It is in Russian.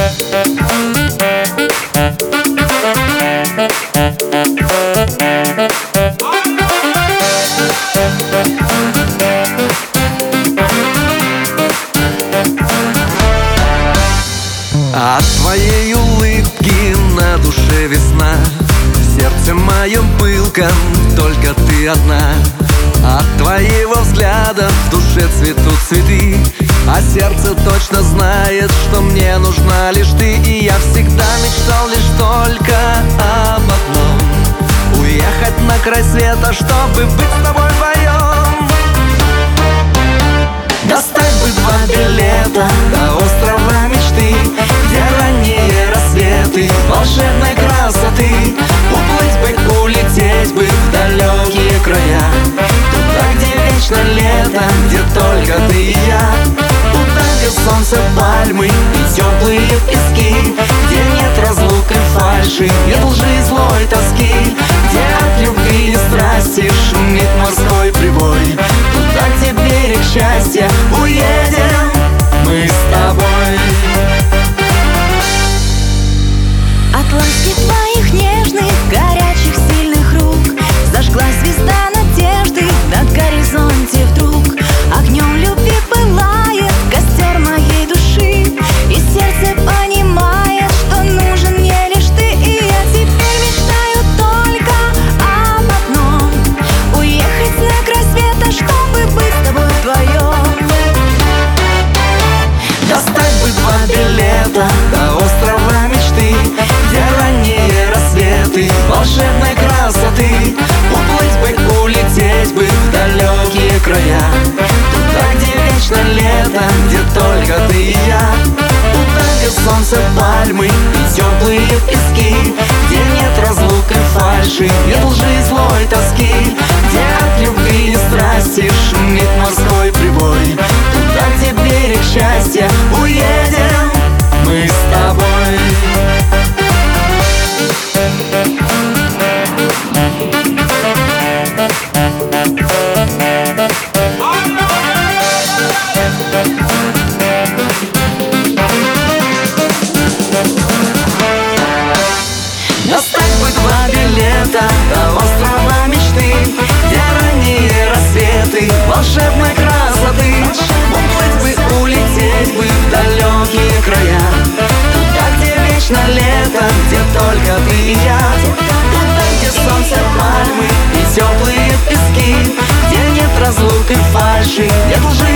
От твоей улыбки на душе весна, в сердце моем пылком только ты одна. От твоего взгляда в душе цветут цветы, а сердце точно знает, что мне нужна лишь ты. И я всегда мечтал лишь только об одном: уехать на край света, чтобы быть с тобой вдвоем. Достать бы 2 билета до острова мечты, где ранние рассветы волшебной красоты. Уплыть бы, улететь бы в далекие края, туда, где вечно лето, где только ты и я. Туда, где солнце, пальмы и теплые пески, где нет разлук и фальши, нет лжи, злой тоски, где от любви и страсти шумит морской прибой. Туда, где берег счастья, уедем мы с тобой. От ласки твоих нежных, горячих, сильных рук зажглась звезда надежды на горизонте вдруг. Огнем любви пылает костер моей души, и сердце понимает, что нужен мне лишь ты. И я теперь мечтаю только об одном: уехать на край света, чтобы быть с тобой вдвоем. Достать бы 2 билета до острова мечты, где ранние рассветы волшебной красоты. Уплыть бы, улететь бы в далекие края, туда, где вечно лето, где только ты и я. Туда, где солнце, пальмы и теплые пески, где нет разлук и фальши, нет лжи, злой тоски, где от любви и страсти шумит морской прибой. Туда, где берег счастья, уедем мы с тобой. Достать бы 2 билета до острова мечты, где ранние рассветы волшебной красоты. Уплыть бы, улететь бы в далекие края, туда, где вечно лето, где только ты и я. Туда, где солнце, пальмы и теплые пески, где нет разлук и фальши, нет лжи,